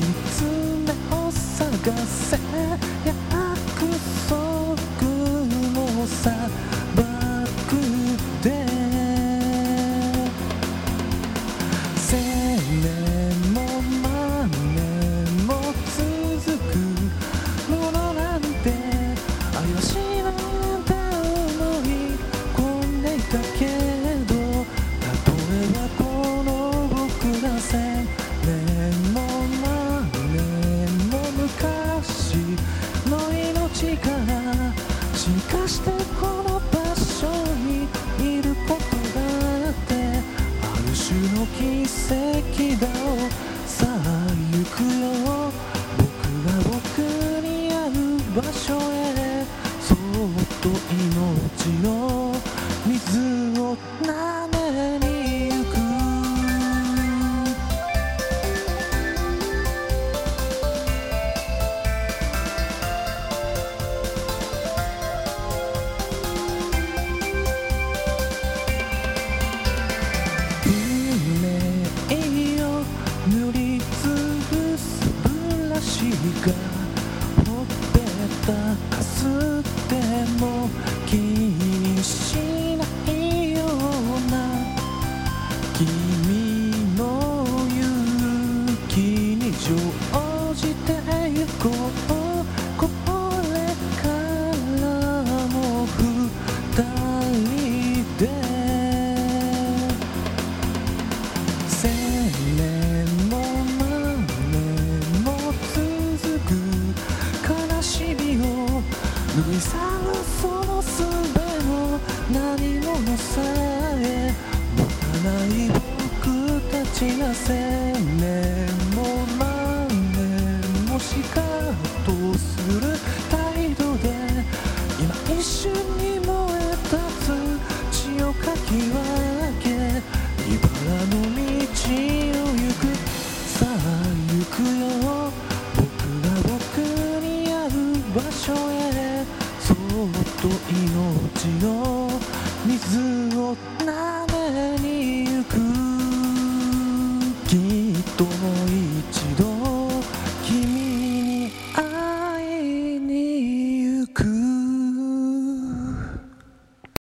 つ目を探せ約束の砂漠で千年も万年も続くものなんてありはしないなんて思い込んでいたけど、例えばこの僕が千年も万年も昔の命から進化してこの場所にいることだってある種の奇跡だろう。さあ行くよ僕が僕に合う場所へ、そっと命の水をなめに行く。運命を塗りつぶすブラシがほっぺたかすっても気にしないような君の勇気に乗じてゆこう。これからも二人で千年も万年も続く悲しみを拭い去るその術も何者さえ持たない僕たちが千年も万年もしかとする態度で今一瞬に燃え立つ血をかき分け茨の道を行く。さあ行くよ僕が僕に合う場所へ、そっと命の水